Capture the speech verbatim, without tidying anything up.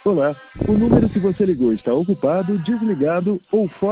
Olá, o número que você ligou está ocupado, desligado ou fora.